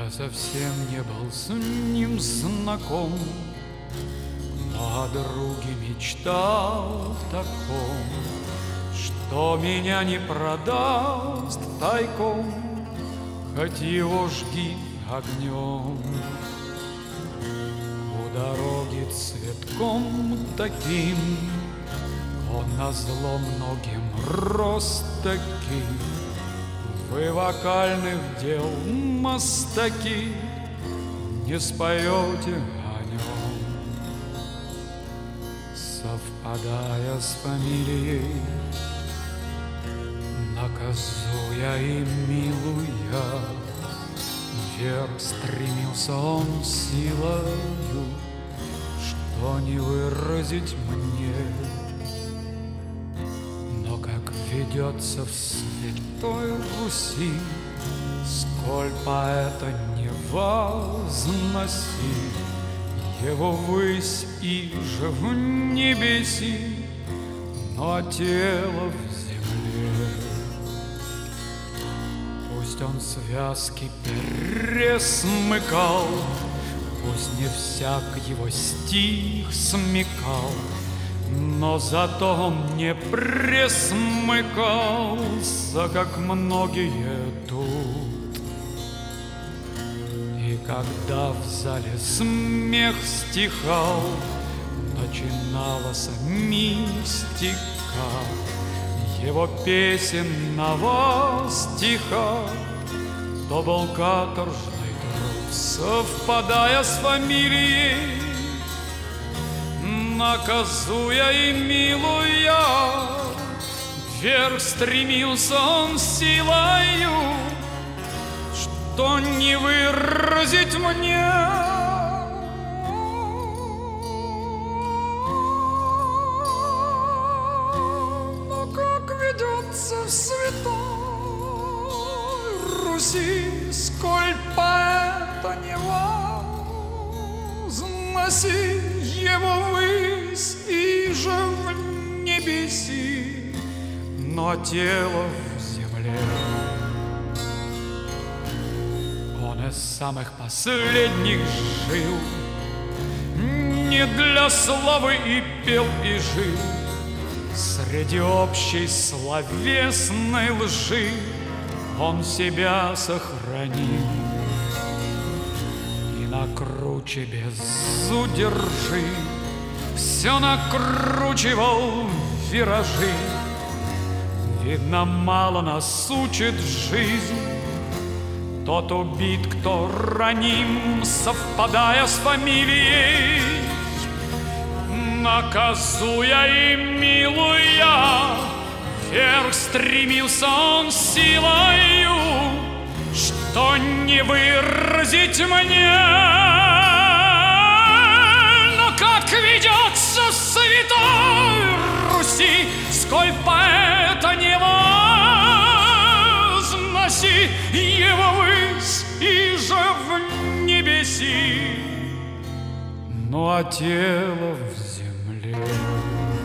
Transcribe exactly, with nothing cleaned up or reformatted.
Я совсем не был с ним знаком, но о друге мечтал в таком, что меня не продаст тайком, хоть его жги огнем. У дороги цветком таким он назло многим рос таки. Вы вокальных дел мастаки не споете о нем. Совпадая с фамилией, наказуя и милуя, вверх стремился он силою, что не выразить мне. Но как ведется в святой Руси, сколь поэта не возноси, его ввысь и же в небеси, но тело в земле. Пусть он связки пересмыкал, пусть не всяк его стих смекал, но зато он не пресмыкался, как многие тут. И когда в зале смех стихал, начиналась мистика его песенного стиха, то был каторжный труд, совпадая с фамилией, наказуя и милуя, вверх стремился он силою, что не выразить мне. Но как ведется в святой Руси, сколь поэта не возноси, его ввысь и же в небеси, но тело в земле. Он из самых последних жил, не для славы и пел и жил, среди общей словесной лжи он себя сохранил. Накруче без удержи все накручивал виражи. Видно, мало нас учит жизнь, тот убит, кто раним, совпадая с фамилией, наказуя и милуя, вверх стремился он силою, что не выразить мне. Но как ведется в святой Руси, сколь поэта не возноси, его ввысь и же в небеси, ну а тело в земле.